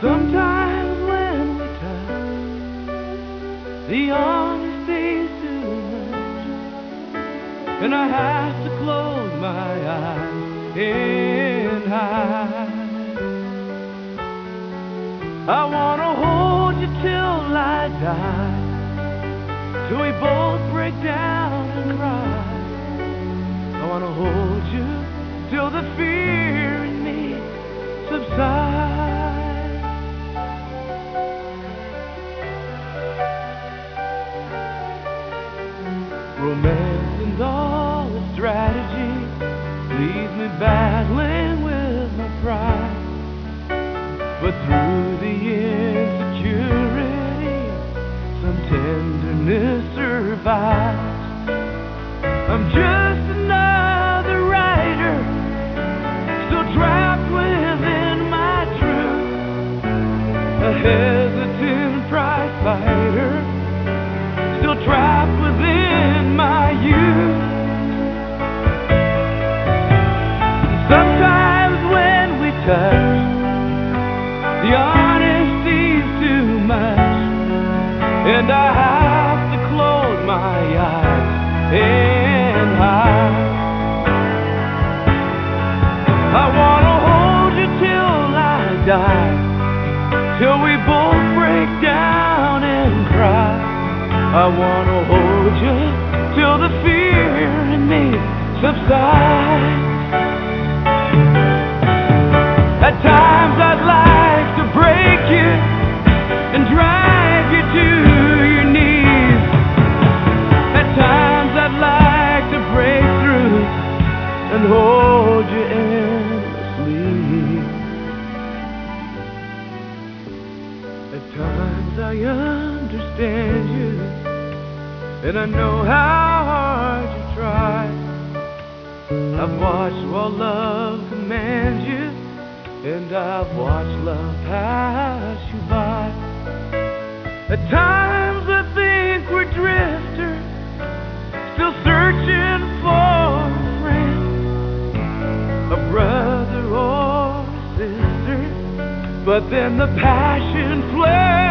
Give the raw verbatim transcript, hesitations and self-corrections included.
Sometimes when we touch, the honesty's too much, and I have to close my eyes and hide. I wanna hold you till I die, till we both break down and cry. I wanna hold you till the fear in me subsides. Romance and all the strategy leaves me battling with my pride. But through the insecurity, some tenderness survives. I'm just another writer, still trapped within my truth, a hesitant prize fighter, still trapped within my youth. Sometimes when we touch, the honesty's too much, and I have to close my eyes and hide. I wanna hold you till I die, till we both break down and cry. I wanna hold you till the fear in me subsides. At times I'd like to break you and drive you to your knees. At times I'd like to break through and hold you endlessly. At times I understand you, and I know how hard you try. I've watched while love commands you, and I've watched love pass you by. At times I think we're drifters, still searching for a friend, a brother or a sister. But then the passion flares